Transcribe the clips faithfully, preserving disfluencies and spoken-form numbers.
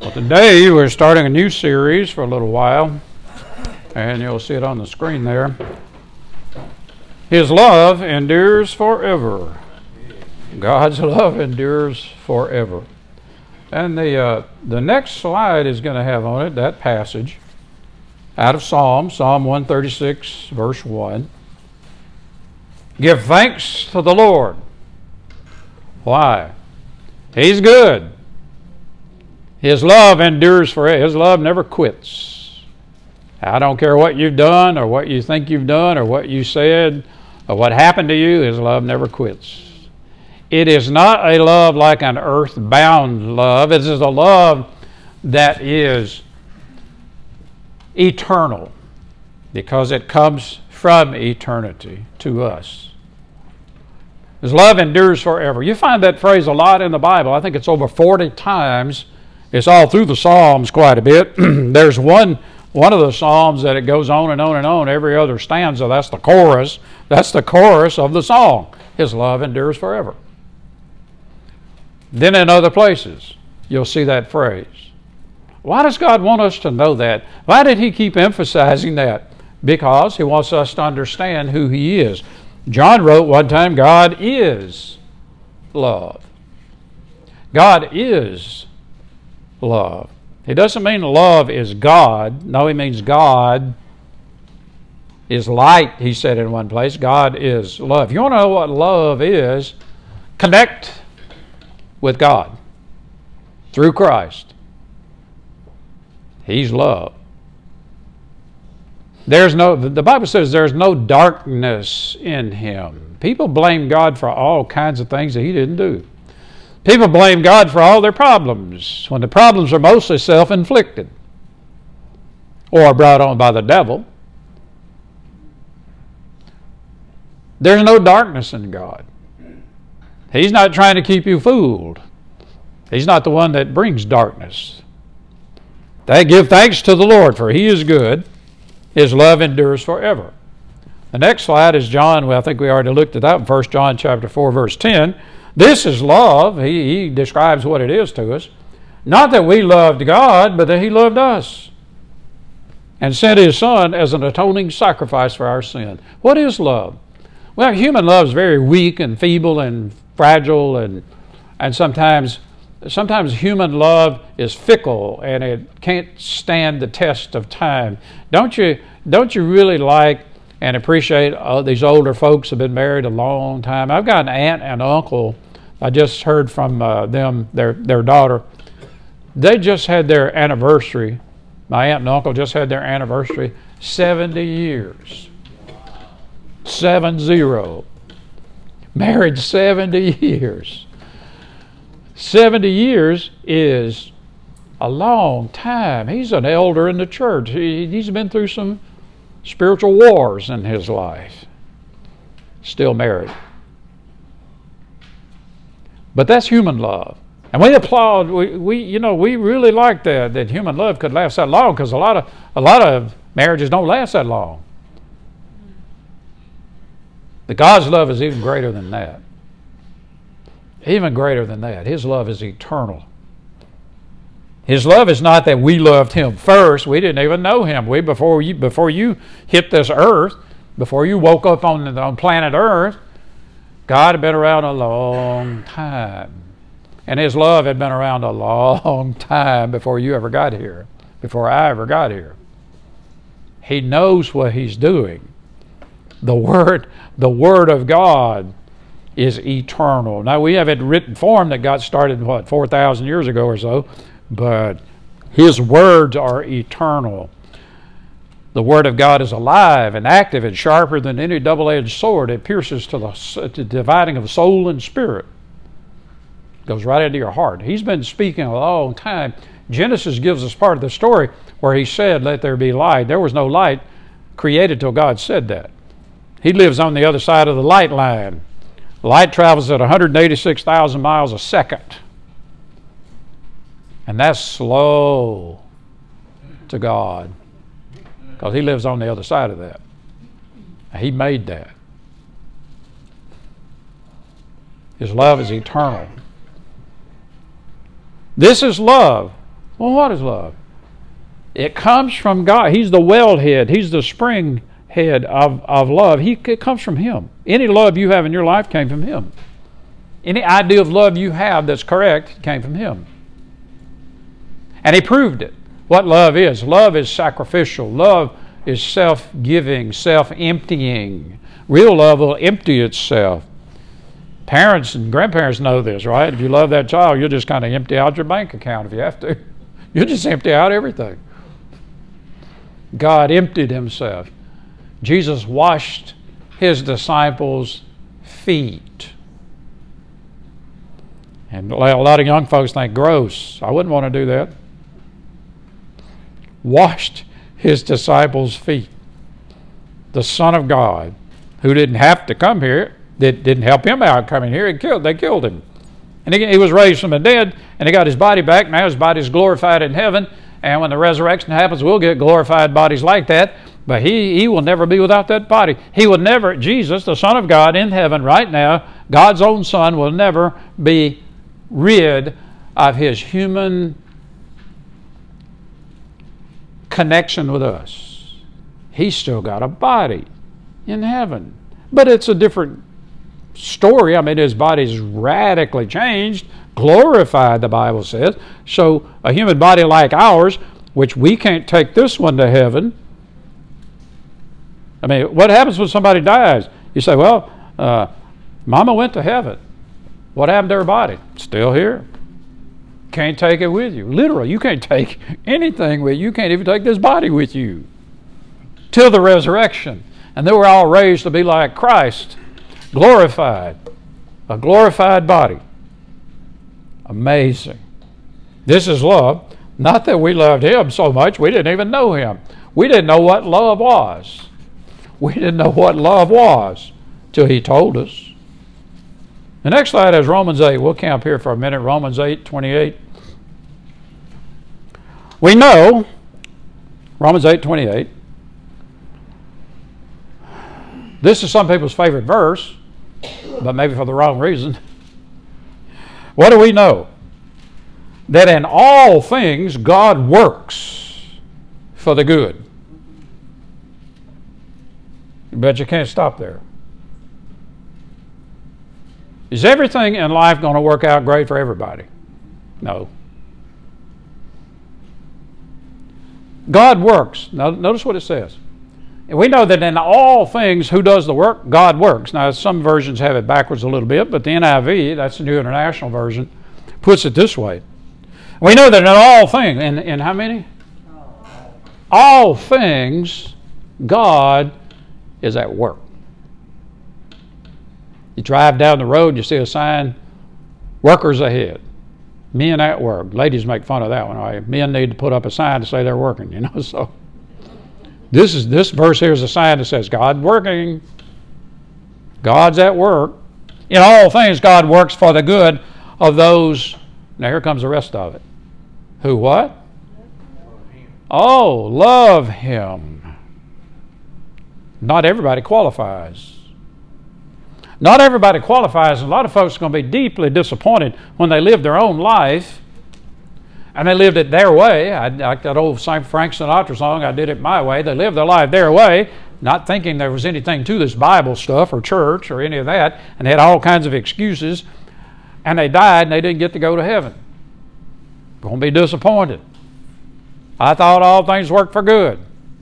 Well, today we're starting a new series for a little while, and you'll see it on the screen there. His love endures forever. God's love endures forever. And the uh, the next slide is going to have on it that passage out of Psalm, Psalm one thirty-six, verse one. Give thanks to the Lord. Why? He's good. His love endures forever. His love never quits. I don't care what you've done or what you think you've done or what you said or what happened to you, His love never quits. It is not a love like an earth-bound love. It is a love that is eternal because it comes from eternity to us. His love endures forever. You find that phrase a lot in the Bible. I think it's over forty times. It's all through the Psalms quite a bit. There's one one of the Psalms that it goes on and on and on. Every other stanza, that's the chorus. That's the chorus of the song. His love endures forever. Then in other places, you'll see that phrase. Why does God want us to know that? Why did He keep emphasizing that? Because He wants us to understand who He is. John wrote one time, God is love. God is love. It doesn't mean love is God. No, He means God is light, he said in one place. God is love. You want to know what love is? Connect with God through Christ. He's love. There's no, the Bible says there's no darkness in Him. People blame God for all kinds of things that He didn't do. People blame God for all their problems when the problems are mostly self-inflicted or brought on by the devil. There's no darkness in God. He's not trying to keep you fooled. He's not the one that brings darkness. They give thanks to the Lord, for He is good. His love endures forever. The next slide is John. Well, I think we already looked at that in First John chapter four, verse ten. This is love. He, he describes what it is to us. Not that we loved God, but that He loved us and sent His Son as an atoning sacrifice for our sin. What is love? Well, human love is very weak and feeble and fragile, and and sometimes sometimes human love is fickle and it can't stand the test of time. Don't you don't you really like and appreciate uh, these older folks have been married a long time? I've got an aunt and uncle. I just heard from uh, them, their their daughter. They just had their anniversary. My aunt and uncle just had their anniversary. seventy years. Seven zero. Married seventy years. seventy years is a long time. He's an elder in the church. He, he's been through some spiritual wars in his life. Still married. But that's human love. And we applaud, we, we you know, we really like that, that human love could last that long, because a lot of a lot of marriages don't last that long. But God's love is even greater than that. Even greater than that. His love is eternal. His love is not that we loved Him first. We didn't even know Him. We before you before you hit this earth, before you woke up on, on planet Earth, God had been around a long time. And His love had been around a long time before you ever got here, before I ever got here. He knows what He's doing. The Word, the Word of God is eternal. Now, we have it written form that got started, what, four thousand years ago or so, but His words are eternal. The Word of God is alive and active and sharper than any double-edged sword. It pierces to the, to the dividing of soul and spirit. Goes right into your heart. He's been speaking a long time. Genesis gives us part of the story where He said, let there be light. There was no light created till God said that. He lives on the other side of the light line. Light travels at one hundred eighty-six thousand miles a second. And that's slow to God, because He lives on the other side of that. He made that. His love is eternal. This is love. Well, what is love? It comes from God. He's the wellhead. He's the spring head of, of love. He, it comes from Him. Any love you have in your life came from Him. Any idea of love you have that's correct came from Him. And He proved it. What love is. Love is sacrificial. Love is self-giving, self-emptying. Real love will empty itself. Parents and grandparents know this, right? If you love that child, you'll just kind of empty out your bank account if you have to. You'll just empty out everything. God emptied Himself. Jesus washed His disciples' feet. And a lot of young folks think, gross. I wouldn't want to do that. Washed His disciples' feet. The Son of God, who didn't have to come here, that didn't help Him out coming here, he killed, they killed Him. And he, he was raised from the dead, and He got His body back. Now His body is glorified in heaven, and when the resurrection happens, we'll get glorified bodies like that. But he, he will never be without that body. He will never, Jesus, the Son of God in heaven right now, God's own Son, will never be rid of His human connection with us. He's still got a body in heaven. But it's a different story. I mean, His body's radically changed, glorified, the Bible says. So a human body like ours, which we can't take this one to heaven. I mean, what happens when somebody dies? You say, well, uh, Mama went to heaven. What happened to her body? Still here. Can't take it with you. Literally, you can't take anything with you. You can't even take this body with you. Till the resurrection. And then we're all raised to be like Christ. Glorified. A glorified body. Amazing. This is love. Not that we loved Him so much, we didn't even know Him. We didn't know what love was. We didn't know what love was till He told us. The next slide is Romans eight. We'll camp here for a minute. Romans eight, twenty-eight. We know, Romans eight, twenty-eight. This is some people's favorite verse, but maybe for the wrong reason. What do we know? That in all things God works for the good. But you can't stop there. Is everything in life going to work out great for everybody? No. God works. Now, notice what it says. And we know that in all things, who does the work? God works. Now, some versions have it backwards a little bit, but the N I V, that's the New International Version, puts it this way. We know that in all things, in, in how many? All things, God is at work. You drive down the road, you see a sign, workers ahead. Men at work. Ladies make fun of that one. Right? Men need to put up a sign to say they're working, you know. So this is this verse here is a sign that says God's working. God's at work. In all things, God works for the good of those. Now here comes the rest of it. Who what? Oh, love Him. Not everybody qualifies. Not everybody qualifies. A lot of folks are going to be deeply disappointed when they live their own life and they lived it their way. I, like that old Saint Frank Sinatra song, I did it my way. They lived their life their way, not thinking there was anything to this Bible stuff or church or any of that, and they had all kinds of excuses, and they died and they didn't get to go to heaven. Going to be disappointed. I thought all things worked for good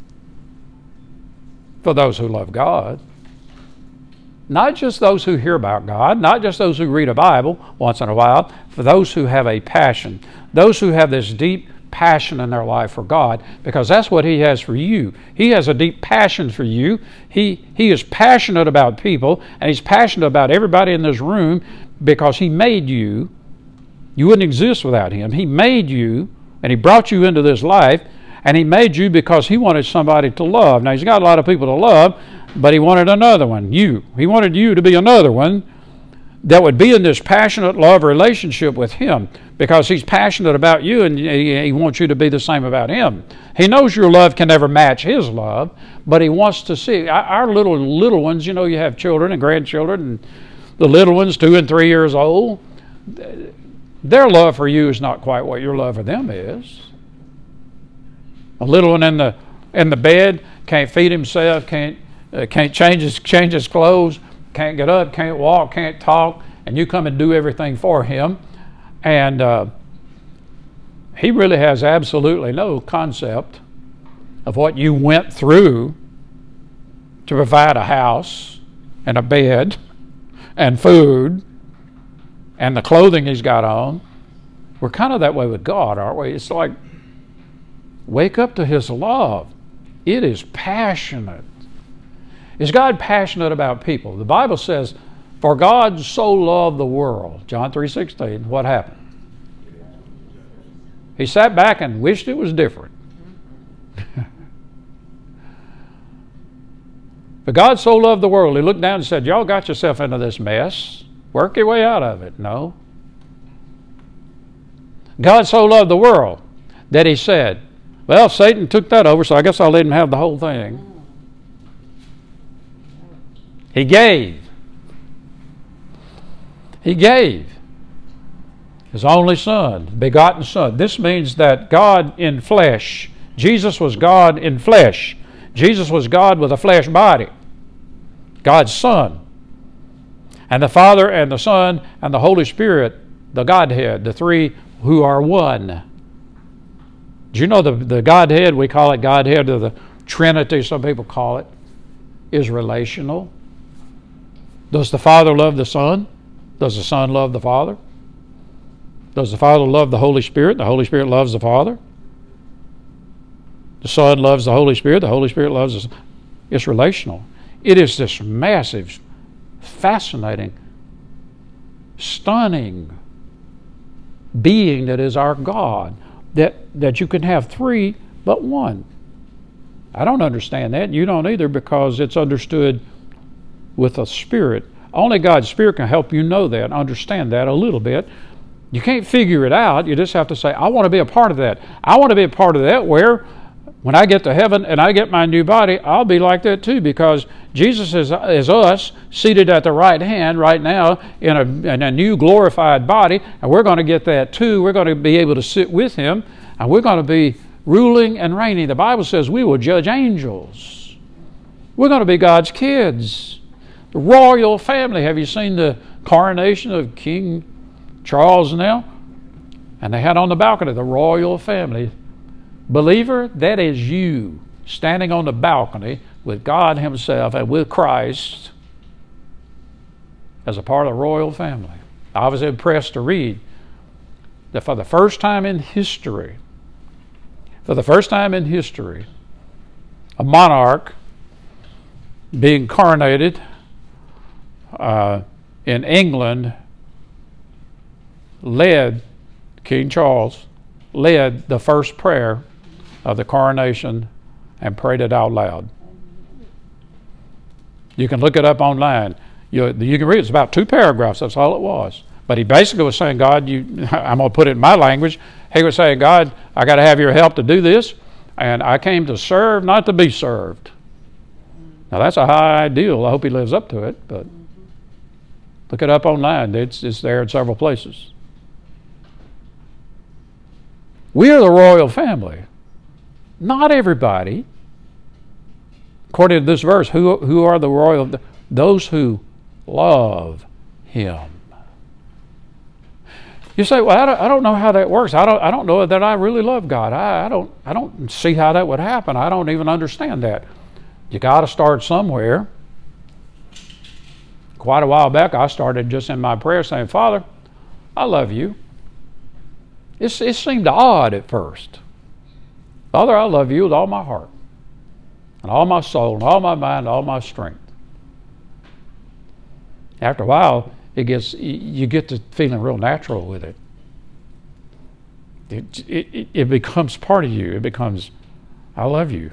for those who love God. Not just those who hear about God, not just those who read a Bible once in a while, for those who have a passion, those who have this deep passion in their life for God, because that's what He has for you. He has a deep passion for you. He, he is passionate about people, and He's passionate about everybody in this room because He made you. You wouldn't exist without Him. He made you, and He brought you into this life, and He made you because He wanted somebody to love. Now, He's got a lot of people to love, but He wanted another one, you. He wanted you to be another one that would be in this passionate love relationship with Him because He's passionate about you and He wants you to be the same about Him. He knows your love can never match His love, but He wants to see. Our little, little ones, you know, you have children and grandchildren, and the little ones, two and three years old, their love for you is not quite what your love for them is. A little one in the in the bed, can't feed himself, can't uh, can't change his change his clothes, can't get up, can't walk, can't talk, and you come and do everything for him, and uh, he really has absolutely no concept of what you went through to provide a house and a bed and food and the clothing he's got on. We're kind of that way with God, aren't we? It's like, wake up to his love. It is passionate. Is God passionate about people? The Bible says, for God so loved the world. John three sixteen. What happened? He sat back and wished it was different. But God so loved the world, he looked down and said, y'all got yourself into this mess. Work your way out of it. No. God so loved the world that he said, well, Satan took that over, so I guess I'll let him have the whole thing. He gave. He gave his only Son, begotten Son. This means that God in flesh, Jesus was God in flesh. Jesus was God with a flesh body, God's Son. And the Father and the Son and the Holy Spirit, the Godhead, the three who are one. Do you know the, the Godhead, we call it Godhead, or the Trinity, some people call it, is relational. Does the Father love the Son? Does the Son love the Father? Does the Father love the Holy Spirit? The Holy Spirit loves the Father. The Son loves the Holy Spirit. The Holy Spirit loves the Son. It's relational. It is this massive, fascinating, stunning being that is our God, that, that you can have three but one. I don't understand that. You don't either, because it's understood with a spirit. Only God's Spirit can help you know that, understand that a little bit. You can't figure it out. You just have to say, I want to be a part of that. I want to be a part of that where when I get to heaven and I get my new body, I'll be like that too, because Jesus is, is us seated at the right hand right now in a, in a new glorified body, and we're going to get that too. We're going to be able to sit with him, and we're going to be ruling and reigning. The Bible says we will judge angels. We're going to be God's kids. The royal family. Have you seen the coronation of King Charles now? And they had on the balcony the royal family. Believer, that is you standing on the balcony with God himself and with Christ as a part of the royal family. I was impressed to read that for the first time in history, for the first time in history, a monarch being coronated uh, in England led, King Charles led the first prayer of the coronation and prayed it out loud. You can look it up online. You, you can read it. It's about two paragraphs. That's all it was. But he basically was saying, God, you, I'm going to put it in my language. He was saying, God, I got to have your help to do this, and I came to serve, not to be served. Now that's a high ideal. I hope he lives up to it. But look it up online. It's, it's there in several places. We are the royal family. Not everybody. According to this verse, who, who are the royal? Those who love him. You say, well, I don't, I don't know how that works. I don't, I don't know that I really love God. I, I, don't, I don't see how that would happen. I don't even understand that. You got to start somewhere. Quite a while back, I started just in my prayer saying, Father, I love you. It's, it seemed odd at first. Father, I love you with all my heart, and all my soul, and all my mind, and all my strength. After a while, it gets you get to feeling real natural with it. It, it, it becomes part of you. It becomes, I love you.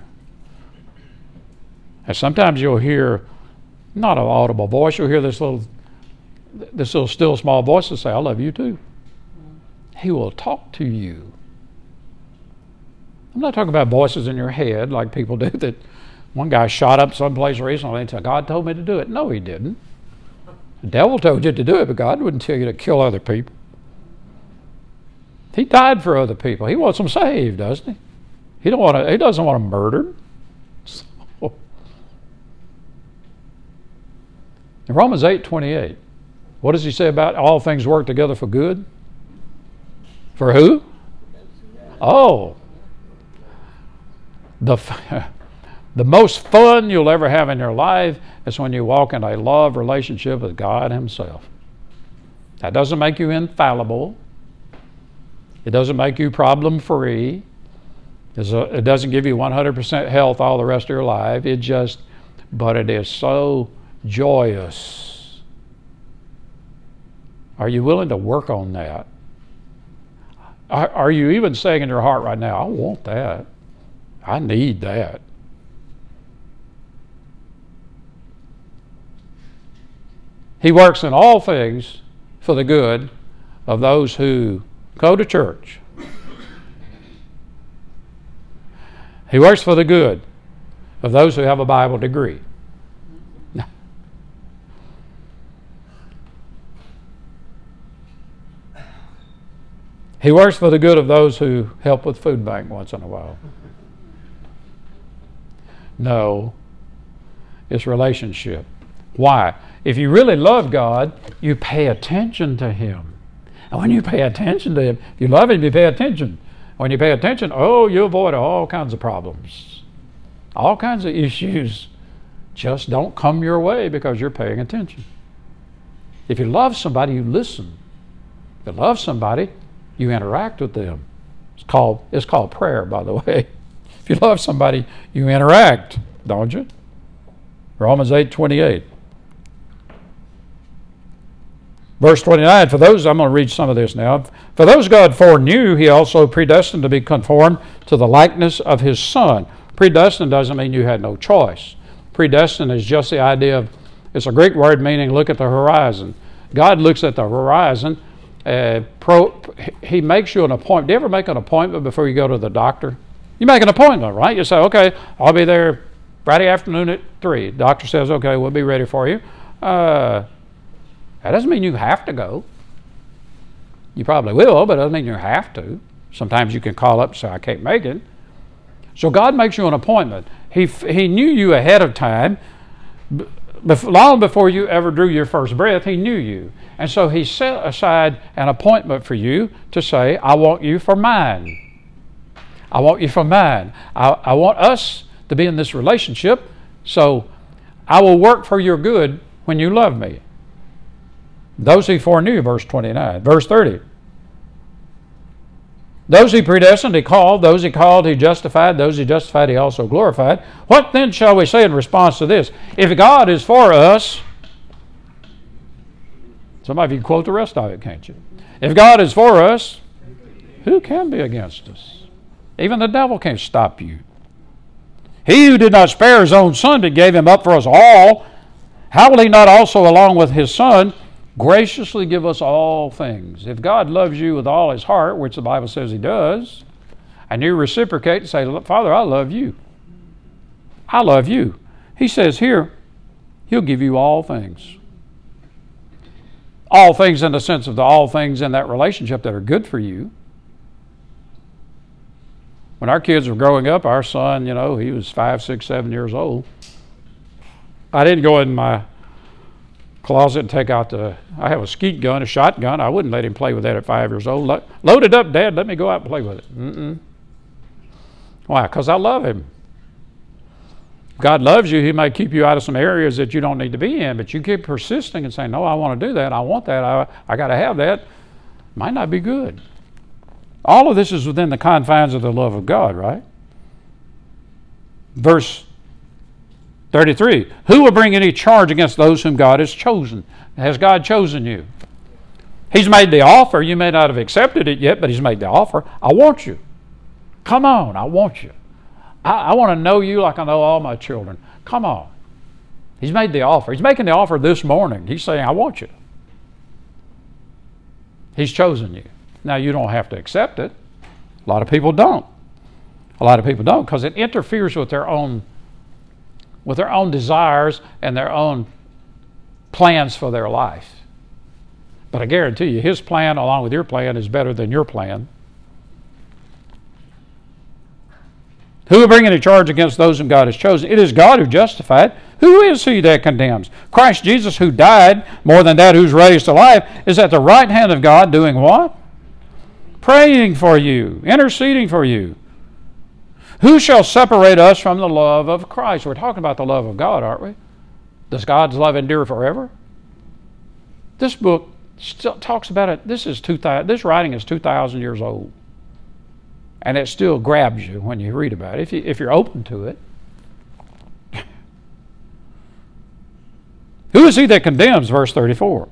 And sometimes you'll hear, not an audible voice, you'll hear this little, this little still small voice that say, I love you too. He will talk to you. I'm not talking about voices in your head like people do that one guy shot up someplace recently and said, God told me to do it. No, he didn't. The devil told you to do it, but God wouldn't tell you to kill other people. He died for other people. He wants them saved, doesn't he? He don't want to. He doesn't want to murder. So, in Romans eight twenty-eight, what does he say about all things work together for good? For who? Oh, the the most fun you'll ever have in your life is when you walk in a love relationship with God Himself. That doesn't make you infallible. It doesn't make you problem-free. It doesn't give you one hundred percent health all the rest of your life. It just, but it is so joyous. Are you willing to work on that? Are, are you even saying in your heart right now, I want that. I need that. He works in all things for the good of those who go to church. He works for the good of those who have a Bible degree. He works for the good of those who help with food bank once in a while. No, it's relationship. Why? If you really love God, you pay attention to Him. And when you pay attention to Him, you love Him, you pay attention. When you pay attention, oh, you avoid all kinds of problems. All kinds of issues just don't come your way because you're paying attention. If you love somebody, you listen. If you love somebody, you interact with them. It's called, it's called prayer, by the way. If you love somebody, you interact, don't you? Romans eight twenty-eight. Verse twenty-nine, for those, I'm going to read some of this now. For those God foreknew, He also predestined to be conformed to the likeness of His Son. Predestined doesn't mean you had no choice. Predestined is just the idea of, it's a Greek word meaning look at the horizon. God looks at the horizon. Uh, pro, he makes you an appointment. Do you ever make an appointment before you go to the doctor? You make an appointment, right? You say, okay, I'll be there Friday afternoon at three. The doctor says, okay, we'll be ready for you. Uh, that doesn't mean you have to go. You probably will, but it doesn't mean you have to. Sometimes you can call up and say, I can't make it. So God makes you an appointment. He, he knew you ahead of time. Long before you ever drew your first breath, He knew you. And so He set aside an appointment for you to say, I want you for mine. I want you for mine. I, I want us to be in this relationship, so I will work for your good when you love me. Those He foreknew, verse twenty-nine. Verse thirty. Those He predestined, He called. Those He called, He justified. Those He justified, He also glorified. What then shall we say in response to this? If God is for us, some of you can quote the rest of it, can't you? If God is for us, who can be against us? Even the devil can't stop you. He who did not spare His own Son, but gave Him up for us all, how will He not also, along with His Son, graciously give us all things? If God loves you with all His heart, which the Bible says He does, and you reciprocate and say, Father, I love you. I love you. He says here, He'll give you all things. All things in the sense of the all things in that relationship that are good for you. When our kids were growing up, our son, you know, he was five, six, seven years old. I didn't go in my closet and take out the, I have a skeet gun, a shotgun. I wouldn't let him play with that at five years old. Lo- Load it up, Dad. Let me go out and play with it. Mm-mm. Why? Because I love him. If God loves you, He may keep you out of some areas that you don't need to be in, but you keep persisting and saying, no, I want to do that. I want that. I, I got to have that. Might not be good. All of this is within the confines of the love of God, right? Verse thirty-three, who will bring any charge against those whom God has chosen? Has God chosen you? He's made the offer. You may not have accepted it yet, but He's made the offer. I want you. Come on, I want you. I, I want to know you like I know all my children. Come on. He's made the offer. He's making the offer this morning. He's saying, I want you. He's chosen you. Now, you don't have to accept it. A lot of people don't. A lot of people don't because it interferes with their own with their own desires and their own plans for their life. But I guarantee you, His plan along with your plan is better than your plan. Who will bring any charge against those whom God has chosen? It is God who justified. Who is he that condemns? Christ Jesus, who died, more than that, who's raised to life, is at the right hand of God doing what? Praying for you, interceding for you. Who shall separate us from the love of Christ? We're talking about the love of God, aren't we? Does God's love endure forever? This book still talks about it. This is two thousand. This writing is two thousand years old, and it still grabs you when you read about it. If you if you're open to it. Who is he that condemns? Verse thirty-four.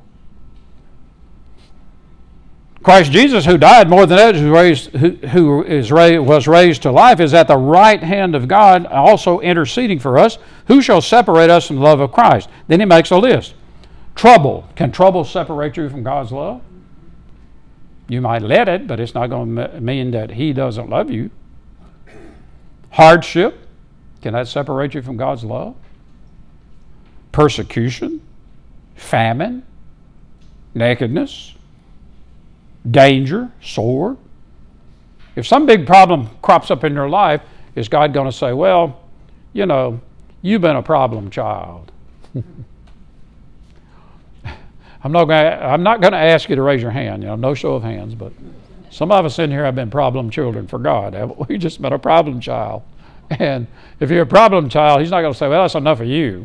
Christ Jesus, who died, more than that, who, raised, who, who is raised, was raised to life, is at the right hand of God, also interceding for us. Who shall separate us from the love of Christ? Then he makes a list. Trouble. Can trouble separate you from God's love? You might let it, but it's not going to mean that he doesn't love you. Hardship. Can that separate you from God's love? Persecution. Famine. Nakedness. Danger, sword. If some big problem crops up in your life, is God going to say, well, you know, you've been a problem child? I'm not going to, I'm not going to ask you to raise your hand, you know, no show of hands, but some of us in here have been problem children for God, haven't we? Just been a problem child. And if you're a problem child, he's not going to say, well, that's enough of you.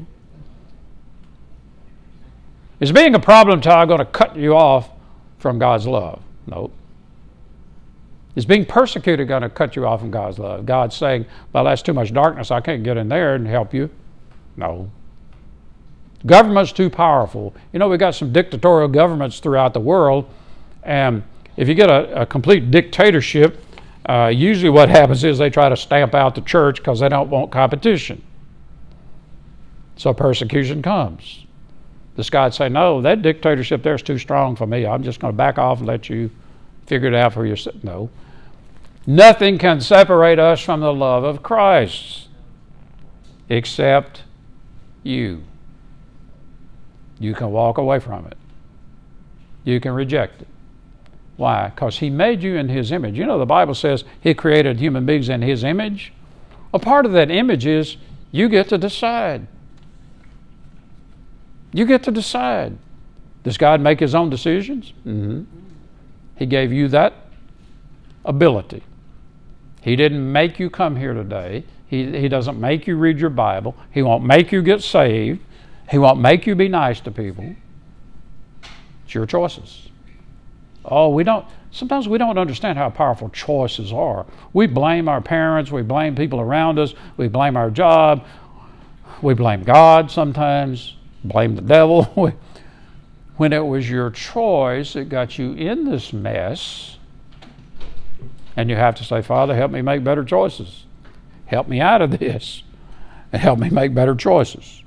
Is being a problem child going to cut you off from God's love? No. Is being persecuted going to cut you off from God's love? God's saying, well, that's too much darkness. I can't get in there and help you. No. Government's too powerful. You know, we've got some dictatorial governments throughout the world, and if you get a, a complete dictatorship, uh, usually what happens is they try to stamp out the church because they don't want competition. So persecution comes. This guy'd say, no, that dictatorship there is too strong for me. I'm just going to back off and let you figure it out for yourself. No. Nothing can separate us from the love of Christ except you. You can walk away from it. You can reject it. Why? Because he made you in his image. You know, the Bible says he created human beings in his image. A part of that image is you get to decide. You get to decide. Does God make his own decisions? Mm-hmm. He gave you that ability. He didn't make you come here today. He, he doesn't make you read your Bible. He won't make you get saved. He won't make you be nice to people. It's your choices. Oh, we don't, sometimes we don't understand how powerful choices are. We blame our parents. We blame people around us. We blame our job. We blame God sometimes. Blame the devil. When it was your choice that got you in this mess, and you have to say, Father, help me make better choices. Help me out of this, and help me make better choices.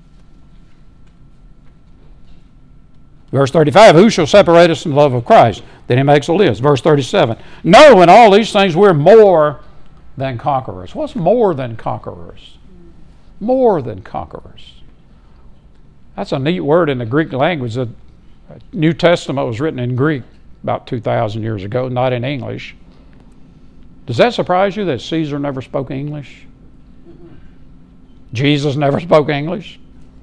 Verse thirty-five, who shall separate us from the love of Christ? Then he makes a list. Verse thirty-seven, no, in all these things we're more than conquerors. What's more than conquerors? More than conquerors. That's a neat word in the Greek language. The New Testament was written in Greek about two thousand years ago, not in English. Does that surprise you that Caesar never spoke English? Jesus never spoke English?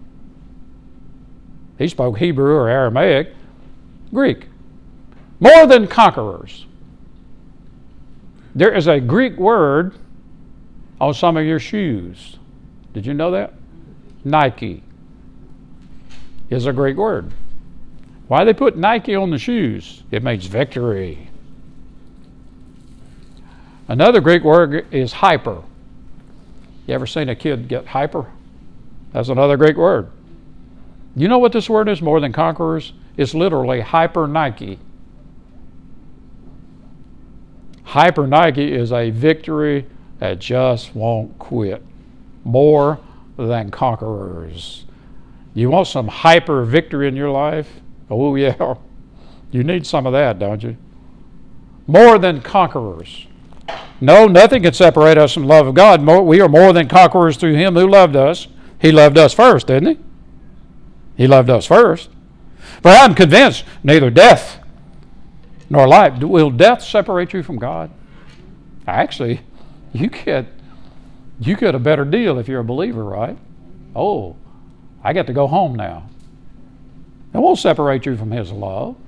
He spoke Hebrew or Aramaic. Greek. More than conquerors. There is a Greek word on some of your shoes. Did you know that? Nike is a Greek word. Why they put Nike on the shoes? It means victory. Another Greek word is hyper. You ever seen a kid get hyper? That's another Greek word. You know what this word is, more than conquerors? It's literally hyper Nike. Hyper Nike is a victory that just won't quit. More than conquerors. You want some hyper victory in your life? Oh yeah. You need some of that, don't you? More than conquerors. No, nothing can separate us from the love of God. More, we are more than conquerors through him who loved us. He loved us first, didn't he? He loved us first. But I'm convinced neither death nor life. Will death separate you from God? Actually, you get You get a better deal if you're a believer, right? Oh, I get to go home now. It won't separate you from His love.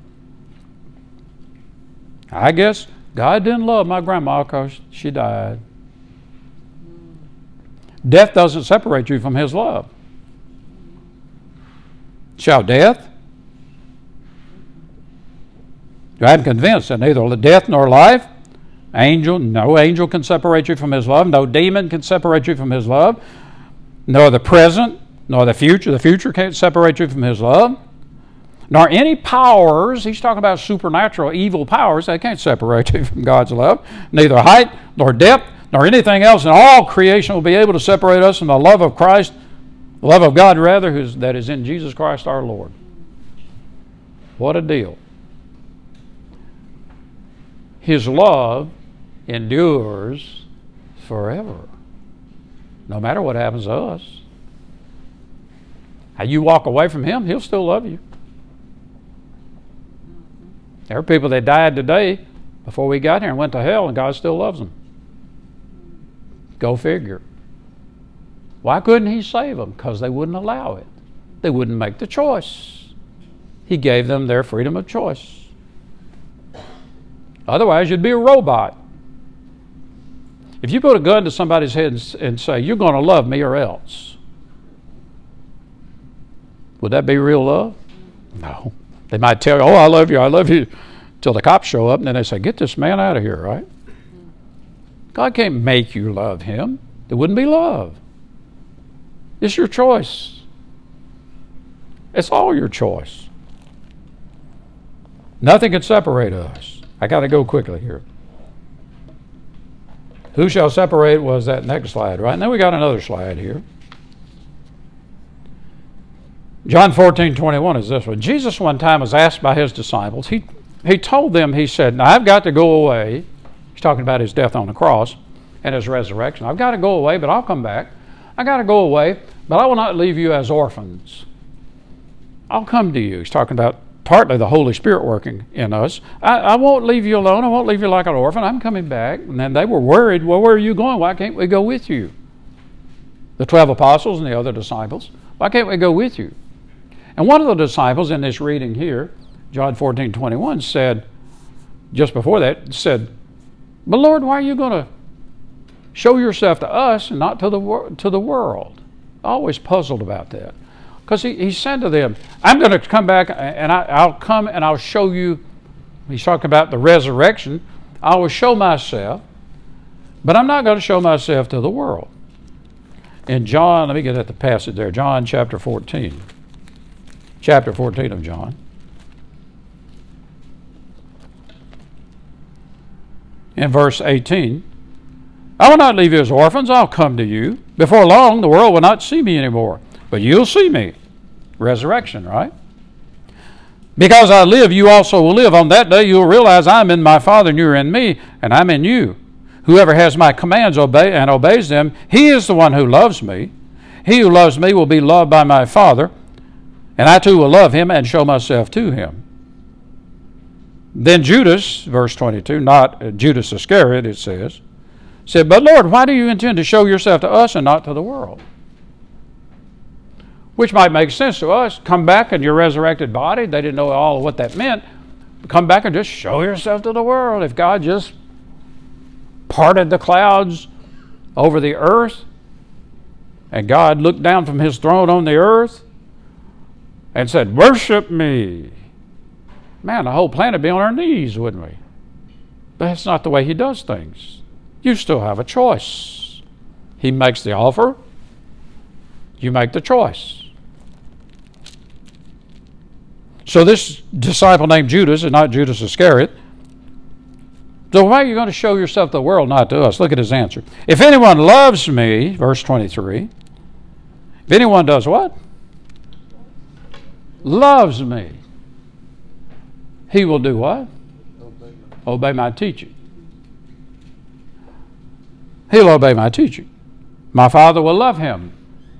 I guess God didn't love my grandma because she died. Death doesn't separate you from His love. Shall death? I'm convinced that neither death nor life, angel, no angel can separate you from His love. No demon can separate you from His love. Nor the present, nor the future. The future can't separate you from His love. Nor any powers. He's talking about supernatural evil powers. They can't separate you from God's love. Neither height, nor depth, nor anything else in all creation will be able to separate us from the love of Christ, the love of God rather, who's, that is in Jesus Christ our Lord. What a deal. His love endures forever, no matter what happens to us. How you walk away from Him, He'll still love you. There are people that died today before we got here and went to hell, and God still loves them. Go figure. Why couldn't He save them? Because they wouldn't allow it. They wouldn't make the choice. He gave them their freedom of choice. Otherwise, you'd be a robot. If you put a gun to somebody's head and, and say, you're going to love me or else, would that be real love? No. They might tell you, oh, I love you, I love you, till the cops show up, and then they say, get this man out of here, right? God can't make you love Him. It wouldn't be love. It's your choice. It's all your choice. Nothing can separate us. I got to go quickly here. Who shall separate was that next slide, right? And then we got another slide here. John fourteen twenty-one is this one. Jesus one time was asked by His disciples. He, he told them, He said, now I've got to go away. He's talking about His death on the cross and His resurrection. I've got to go away, but I'll come back. I got to go away, but I will not leave you as orphans. I'll come to you. He's talking about partly the Holy Spirit working in us. I, I won't leave you alone. I won't leave you like an orphan. I'm coming back. And then they were worried, well, where are you going? Why can't we go with you? The twelve apostles and the other disciples. Why can't we go with you? And one of the disciples in this reading here, John fourteen twenty-one, said, just before that, said, but Lord, why are you going to show yourself to us and not to the, wor- to the world? Always puzzled about that. Because he, he said to them, I'm going to come back and I, I'll come and I'll show you, he's talking about the resurrection, I will show myself, but I'm not going to show myself to the world. In John, let me get at the passage there, John chapter fourteen. Chapter fourteen of John. In verse eighteen, I will not leave you as orphans, I'll come to you. Before long, the world will not see me anymore, but you'll see me. Resurrection, right? Because I live, you also will live. On that day, you'll realize I'm in my Father, and you're in me, and I'm in you. Whoever has my commands obey and obeys them, he is the one who loves me. He who loves me will be loved by my Father, and I too will love him and show myself to him. Then Judas, verse twenty-two, not Judas Iscariot, it says, said, but Lord, why do you intend to show yourself to us and not to the world? Which might make sense to us. Come back in your resurrected body. They didn't know all of what that meant. Come back and just show yourself to the world. If God just parted the clouds over the earth, and God looked down from His throne on the earth and said, worship me. Man, the whole planet would be on our knees, wouldn't we? But that's not the way He does things. You still have a choice. He makes the offer. You make the choice. So this disciple named Judas is not Judas Iscariot. So why are you going to show yourself to the world, not to us? Look at his answer. If anyone loves me, verse twenty-three, if anyone does what? Loves me. He will do what? Obey my, obey my teaching. He'll obey my teaching. My Father will love him.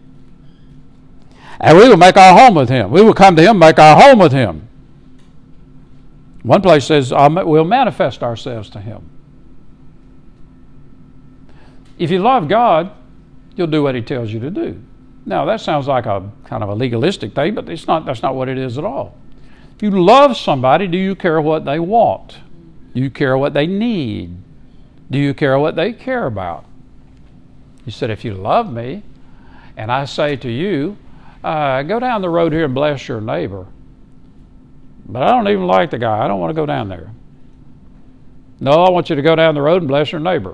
And we will make our home with him. We will come to him, make our home with him. One place says we'll manifest ourselves to him. If you love God, you'll do what he tells you to do. Now, that sounds like a kind of a legalistic thing, but it's not. That's not what it is at all. If you love somebody, do you care what they want? Do you care what they need? Do you care what they care about? He said, if you love me, and I say to you, uh, go down the road here and bless your neighbor. But I don't even like the guy. I don't want to go down there. No, I want you to go down the road and bless your neighbor.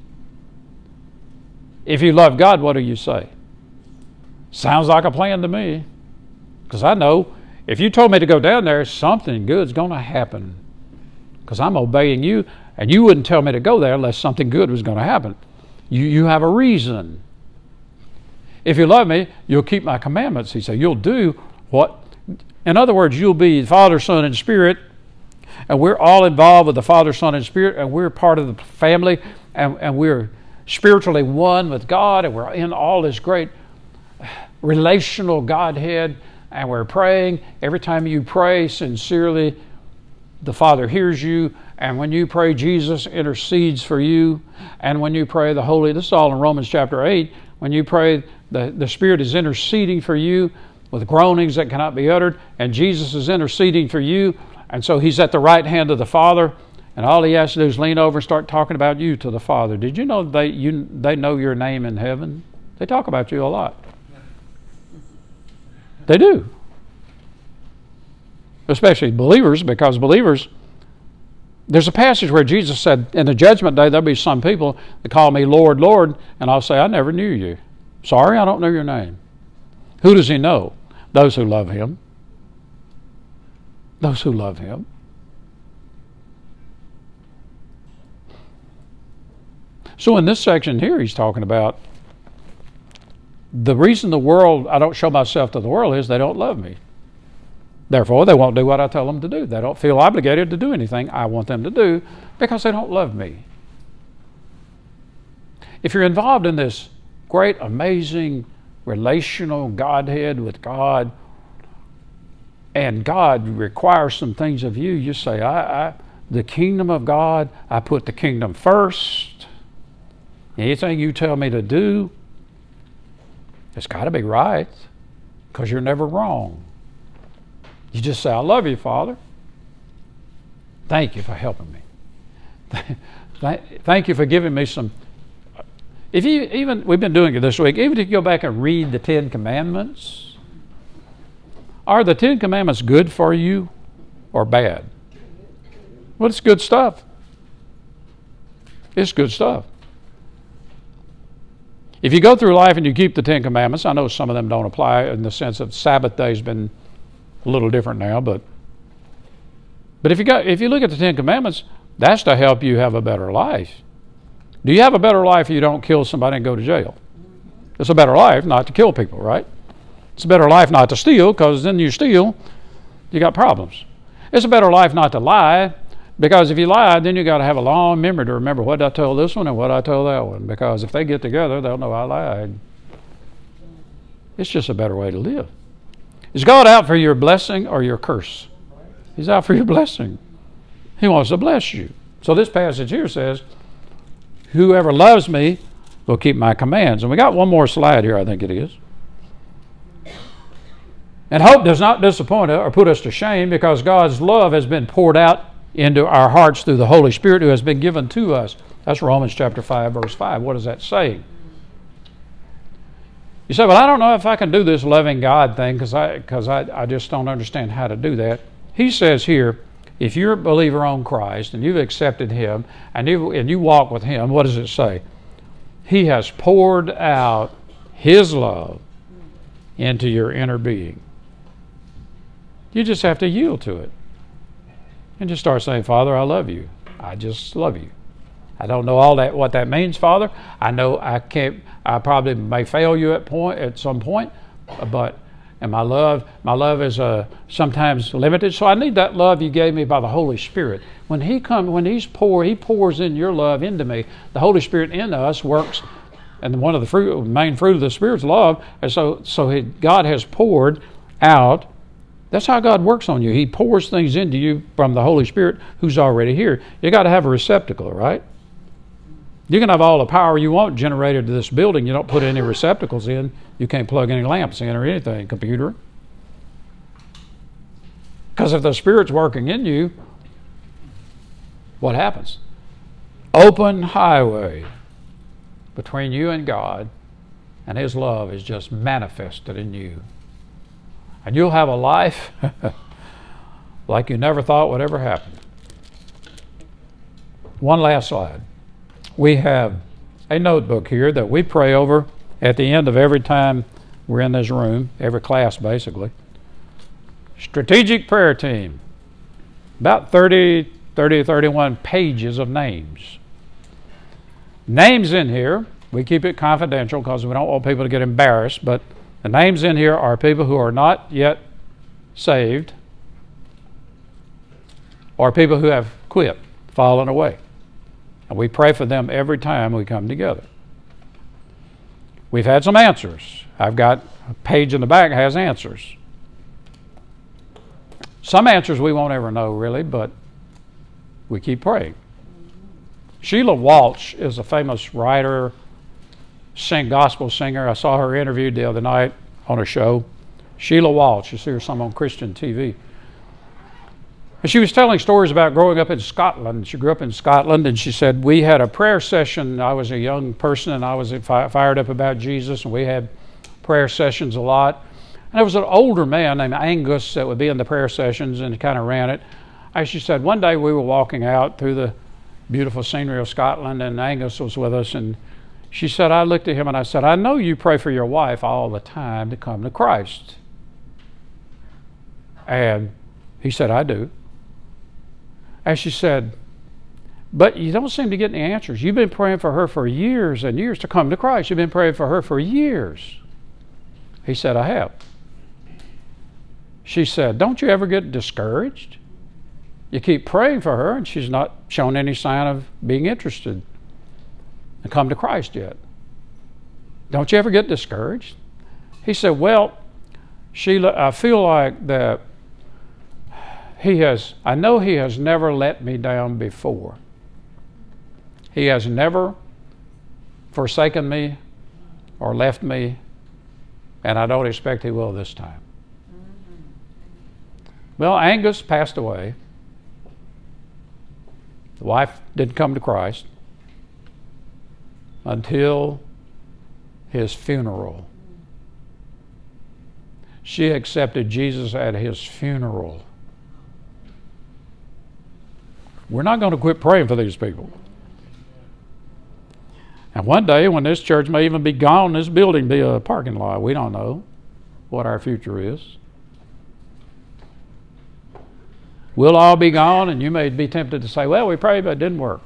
If you love God, what do you say? Sounds like a plan to me. Because I know if you told me to go down there, something good's going to happen. Because I'm obeying you, and you wouldn't tell me to go there unless something good was going to happen. You, you have a reason. If you love me, you'll keep my commandments. He said, you'll do what? In other words, you'll be Father, Son, and Spirit, and we're all involved with the Father, Son, and Spirit, and we're part of the family, and, and we're spiritually one with God, and we're in all this great relational Godhead, and we're praying. Every time you pray sincerely, the Father hears you, and when you pray, Jesus intercedes for you, and when you pray the Holy, this is all in Romans chapter eight, when you pray, the, the Spirit is interceding for you with groanings that cannot be uttered, and Jesus is interceding for you, and so He's at the right hand of the Father, and all He has to do is lean over and start talking about you to the Father. Did you know they, you, they know your name in heaven? They talk about you a lot. They do. Especially believers, because believers, there's a passage where Jesus said, in the judgment day, there'll be some people that call me Lord, Lord, and I'll say, I never knew you. Sorry, I don't know your name. Who does He know? Those who love Him. Those who love Him. So in this section here, He's talking about the reason the world, I don't show myself to the world is they don't love me. Therefore, they won't do what I tell them to do. They don't feel obligated to do anything I want them to do because they don't love me. If you're involved in this great, amazing, relational Godhead with God, and God requires some things of you, you say, I, I the kingdom of God, I put the kingdom first. Anything you tell me to do, it's got to be right, because you're never wrong. You just say, I love you, Father. Thank you for helping me. Thank you for giving me some. If you even, we've been doing it this week, even if you go back and read the Ten Commandments, are the Ten Commandments good for you or bad? Well, it's good stuff. It's good stuff. If you go through life and you keep the Ten Commandments, I know some of them don't apply in the sense of Sabbath day has been a little different now, but but if you got if you look at the Ten Commandments, that's to help you have a better life. Do you have a better life if you don't kill somebody and go to jail? It's a better life not to kill people, right? It's a better life not to steal, because then you steal, you got problems. It's a better life not to lie, because if you lie, then you got to have a long memory to remember what I told this one and what I told that one, because if they get together, they'll know I lied. It's just a better way to live. Is God out for your blessing or your curse? He's out for your blessing. He wants to bless you. So this passage here says, whoever loves me will keep my commands. And we got one more slide here, I think it is. And hope does not disappoint us or put us to shame, because God's love has been poured out into our hearts through the Holy Spirit who has been given to us. That's Romans chapter five, verse five. What does that say? You say, well, I don't know if I can do this loving God thing because I, because I, I just don't understand how to do that. He says here, if you're a believer on Christ and you've accepted Him and you, and you walk with Him, what does it say? He has poured out His love into your inner being. You just have to yield to it. And just start saying, Father, I love you. I just love you. I don't know all that what that means, Father. I know I can't. I probably may fail you at point at some point, but and my love, my love is uh, sometimes limited. So I need that love you gave me by the Holy Spirit. When He comes, when He's pour, He pours in your love into me. The Holy Spirit in us works, and one of the fruit, main fruit of the Spirit's love. And so, so he, God has poured out. That's how God works on you. He pours things into you from the Holy Spirit who's already here. You got to have a receptacle, right? You can have all the power you want generated to this building. You don't put any receptacles in. You can't plug any lamps in or anything, computer. Because if the Spirit's working in you, what happens? Open highway between you and God, and His love is just manifested in you. And you'll have a life like you never thought would ever happen. One last slide. We have a notebook here that we pray over at the end of every time we're in this room, every class basically. Strategic prayer team. About thirty, thirty, thirty-one pages of names. Names in here, we keep it confidential because we don't want people to get embarrassed, but the names in here are people who are not yet saved or people who have quit, fallen away. And we pray for them every time we come together. We've had some answers. I've got a page in the back that has answers. Some answers we won't ever know, really, but we keep praying. Sheila Walsh is a famous writer, sing gospel singer. I saw her interviewed the other night on a show. Sheila Walsh, you see her some on Christian T V. And she was telling stories about growing up in Scotland. She grew up in Scotland, and she said, we had a prayer session. I was a young person, and I was fired up about Jesus, and we had prayer sessions a lot. And there was an older man named Angus that would be in the prayer sessions and kind of ran it. As she said, one day we were walking out through the beautiful scenery of Scotland, and Angus was with us, and she said, I looked at him and I said, I know you pray for your wife all the time to come to Christ. And he said, I do. And she said, but you don't seem to get any answers. You've been praying for her for years and years to come to Christ. You've been praying for her for years. He said, I have. She said, don't you ever get discouraged? You keep praying for her and she's not shown any sign of being interested and come to Christ yet. Don't you ever get discouraged? He said, well, Sheila, I feel like that he has, I know he has never let me down before. He has never forsaken me or left me, and I don't expect he will this time. Well, Angus passed away. The wife didn't come to Christ until his funeral. She accepted Jesus at his funeral. We're not going to quit praying for these people. And one day when this church may even be gone, this building be a parking lot. We don't know what our future is. We'll all be gone, and you may be tempted to say, well, we prayed, but it didn't work.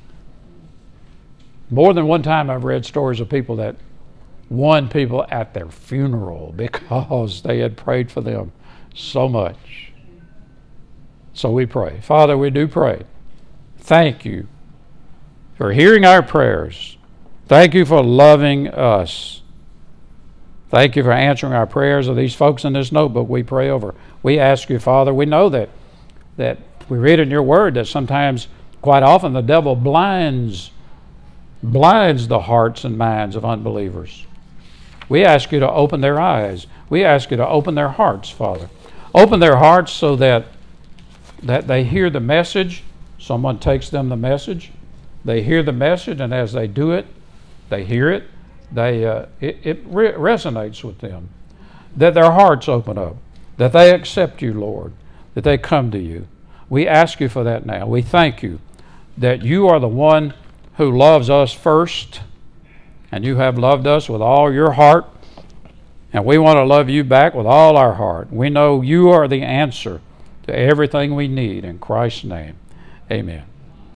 More than one time I've read stories of people that won people at their funeral because they had prayed for them so much. So we pray. Father, we do pray. Thank you for hearing our prayers. Thank you for loving us. Thank you for answering our prayers of these folks in this notebook we pray over. We ask you, Father, we know that that we read in your word that sometimes, quite often, the devil blinds blinds the hearts and minds of unbelievers. We ask you to open their eyes. We ask you to open their hearts, Father. Open their hearts so that that they hear the message. Someone takes them the message. They hear the message, and as they do it, they hear it. They uh, it, it re- resonates with them. That their hearts open up. That they accept you, Lord. That they come to you. We ask you for that now. We thank you that you are the one who loves us first, and you have loved us with all your heart, and we want to love you back with all our heart. We know you are the answer to everything we need. In Christ's name, amen.